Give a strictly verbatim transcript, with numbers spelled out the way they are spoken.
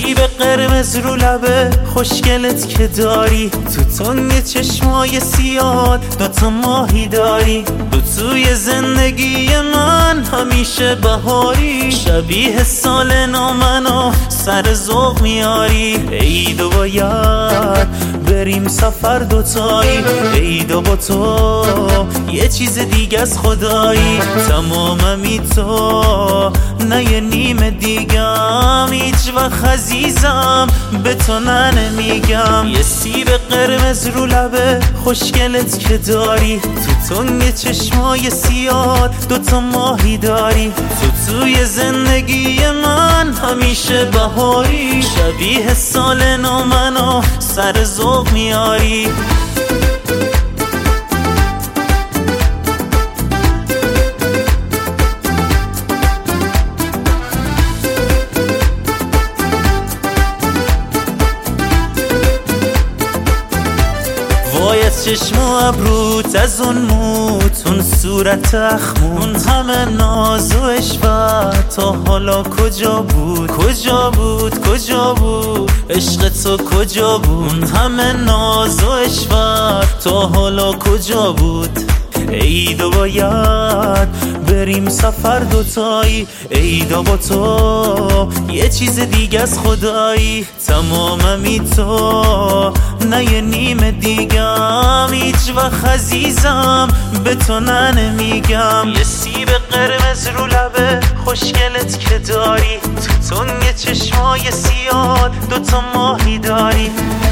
سیب قرمز رو لبه خوشگلت که داری، تو تنگ چشمای سیاد دوتا ماهی داری، تو توی زندگی من همیشه بهاری، شبیه سال نامنو سر ذوق میاری. عید و باید بریم سفر دوتایی، عید و با تو یه چیز دیگه از خدایی، تماممی تو نه یه نیم دیگم، هیچ وقت عزیزم به تو نه نمیگم. یه سیب قرمز رو لبه خوشگلت که داری، تو تنگ چشمای سیاد دوتا ماهی داری، تو توی زندگی من همیشه بهاری، شبیه سال نامنو سر ذوق میاری. وای از چشم و ابروت، از اون موت، اون صورت اخمون، اون همه ناز و عشقت تا حالا کجا بود؟ کجا بود؟ کجا بود؟ عشق تو کجا بود؟ اون همه ناز و عشقت تا حالا کجا بود؟ عید و باید بریم سفر دوتایی، عید و با تو یه چیز دیگه از خدایی، تماممی تو نه یه نیم دیگم، هیچ وقت عزیزم به تو نه نمیگم. یه سیب قرمز رو لبه خوشگلت که داری، تو تنگ چشمای سیاد دوتا ماهی داری،